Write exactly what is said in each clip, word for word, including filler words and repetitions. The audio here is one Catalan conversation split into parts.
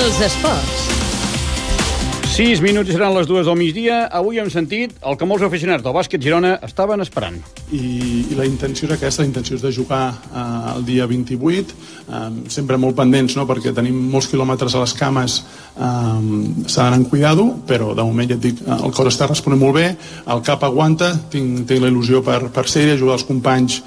Els esports. Sis minuts i seran les dues del migdia. Avui hem sentit el que molts aficionats del bàsquet Girona estaven esperant. I, i la intenció és aquesta, la intenció és de jugar eh, el dia vint-i-vuit, eh, sempre molt pendents, no?, perquè tenim molts quilòmetres a les cames, eh, s'ha d'anar amb cuidado, però de moment ja et dic, el cor està responent molt bé, el cap aguanta, tinc, tinc la il·lusió per, per ser-hi, ajudar els companys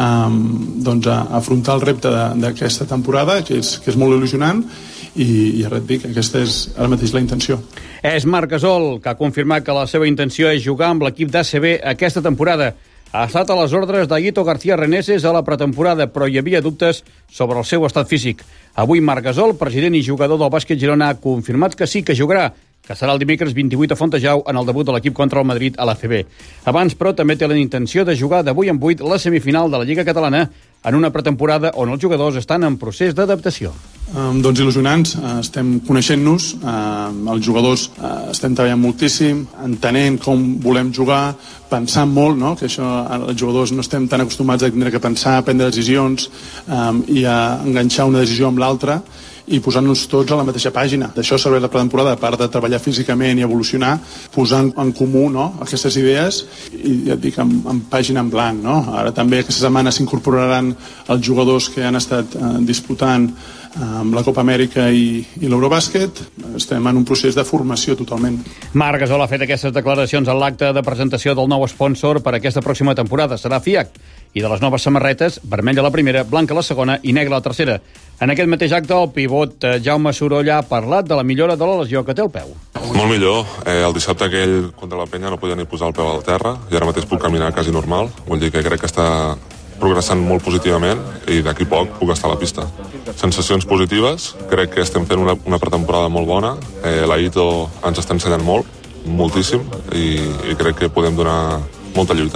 Um, doncs a, a afrontar el repte d'aquesta temporada, que és, que és molt il·lusionant, i, i ara et dic, aquesta és ara mateix la intenció. És Marc Gasol, que ha confirmat que la seva intenció és jugar amb l'equip d'A C B aquesta temporada. Ha estat a les ordres d'Aguito García Reneses a la pretemporada, però hi havia dubtes sobre el seu estat físic. Avui Marc Gasol, president i jugador del bàsquet Girona, ha confirmat que sí que jugarà, que serà el dimecres vint-i-vuit a Fontejau en el debut de l'equip contra el Madrid a l'A C B. Abans, però, també té la intenció de jugar de vuit en vuit la semifinal de la Lliga Catalana en una pretemporada on els jugadors estan en procés d'adaptació. Um, doncs il·lusionants, uh, estem coneixent-nos, uh, els jugadors uh, estem treballant moltíssim, entenent com volem jugar, pensant molt, no?, que això els jugadors no estem tan acostumats a tenir que pensar, prendre decisions um, i a enganxar una decisió amb l'altra, i posant-nos tots a la mateixa pàgina. D'això serveix la pretemporada, a part de treballar físicament i evolucionar, posar en comú, no?, aquestes idees i ja et dic, en, en pàgina en blanc, no? Ara també aquesta setmana s'incorporaran els jugadors que han estat eh, disputant amb la Copa Amèrica i, i l'Eurobàsquet. Estem en un procés de formació totalment. Marc Gasol ha fet aquestes declaracions en l'acte de presentació del nou sponsor per aquesta pròxima temporada. Serà FIAC. I de les noves samarretes, vermella la primera, blanca la segona i negra la tercera. En aquest mateix acte, el pivot Jaume Sorolla ha parlat de la millora de la lesió que té al peu. Molt millor. Eh, el dissabte aquell contra la Penya no podia ni posar el peu al terra i ara mateix puc caminar quasi normal. Vull dir que crec que està progressant molt positivament i d'aquí poc puc estar a la pista. Sensacions positives, crec que estem fent una, una pretemporada molt bona, eh, la Ito ens està ensenyant molt, moltíssim, i, i crec que podem donar molta lluita.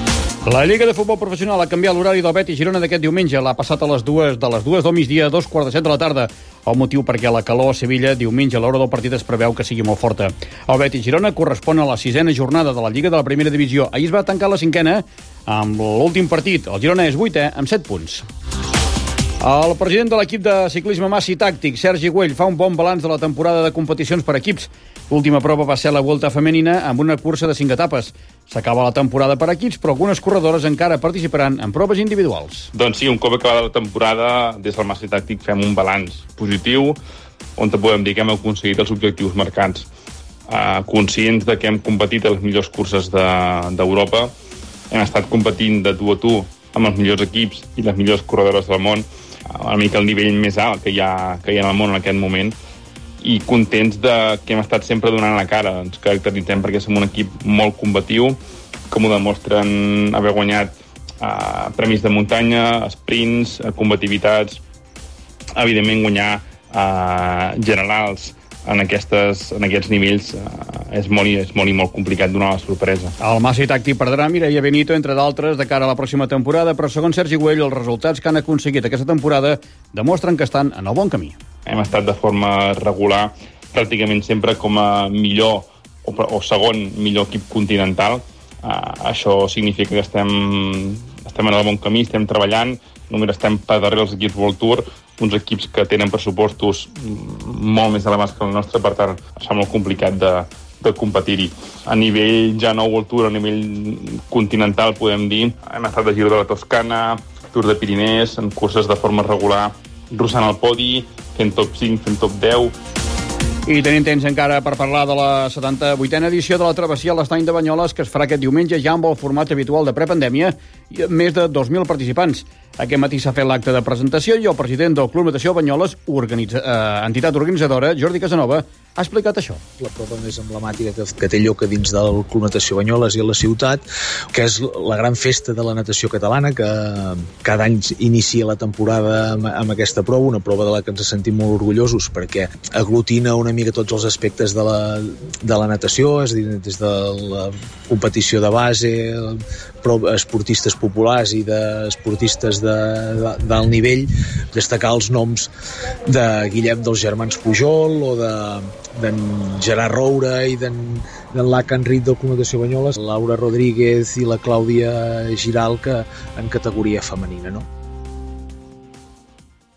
La Lliga de Futbol Professional ha canviat l'horari del Betis Girona d'aquest diumenge. L'ha passat a les dues de les dues del migdia a dos quarts de set de la tarda. El motiu perquè la calor a Sevilla diumenge a l'hora del partit es preveu que sigui molt forta. El Betis Girona correspon a la sisena jornada de la Lliga de la Primera Divisió. Ahir es va tancar la cinquena amb l'últim partit. El Girona és vuitè amb set punts. El president de l'equip de ciclisme Massi Tàctic, Sergi Güell, fa un bon balanç de la temporada de competicions per equips. L'última prova va ser la Vuelta Femenina amb una cursa de cinc etapes. S'acaba la temporada per equips, però algunes corredores encara participaran en proves individuals. Doncs sí, un cop acabada la temporada, des del Massi Tàctic fem un balanç positiu, on podem dir que hem aconseguit els objectius marcats. Uh, conscients de que hem competit a les millors curses d'Europa, de, hem estat competint de tu a tu amb els millors equips i les millors corredores del món, una mica el nivell més alt que hi ha, que hi ha en el món en aquest moment, i contents de que hem estat sempre donant la cara. Ens caracteritzem perquè som un equip molt combatiu, com ho demostren haver guanyat eh, premis de muntanya, sprints, combativitats, evidentment guanyar eh, generals en, aquestes, en aquests nivells eh, és, molt, és molt i molt complicat donar la sorpresa. El Massi Tàctic perdrà Mireia Benito, entre d'altres, de cara a la pròxima temporada, però segons Sergi Güell, els resultats que han aconseguit aquesta temporada demostren que estan en el bon camí. Hem estat de forma regular, pràcticament sempre com a millor o, o segon millor equip continental. Uh, això significa que estem, estem en el bon camí, estem treballant, només estem per darrere els equips World Tour, uns equips que tenen pressupostos molt més elevats que el nostre, per tant, es fa molt complicat de, de competir-hi. A nivell ja no World Tour, a nivell continental, podem dir, hem estat de Giro de la Toscana, Tour de Pirinès, en curses de forma regular, russant el podi, fent top cinc, fent top deu. I tenim temps encara per parlar de la setanta-vuitena edició de la travessia a l'Estany de Banyoles, que es farà aquest diumenge ja amb el format habitual de prepandèmia i amb més de dos mil participants. Aquest matí s'ha fet l'acte de presentació i el president del Club Natació Banyoles, organitza, eh, entitat organitzadora, Jordi Casanova, ha explicat això. La prova més emblemàtica que, que té lloc a dins del Club Natació Banyoles i a la ciutat, que és la gran festa de la natació catalana, que cada any inicia la temporada amb, amb aquesta prova, una prova de la que ens sentim molt orgullosos, perquè aglutina una mica tots els aspectes de la, de la natació, és a dir, des de la competició de base, esportistes populars i d'esportistes de, de, d'alt nivell, destacar els noms de Guillem dels germans Pujol o de d'en Gerard Roura i d'en, d'en Laca Enric del Club Natació Banyoles, Laura Rodríguez i la Clàudia Giral, que en categoria femenina, no?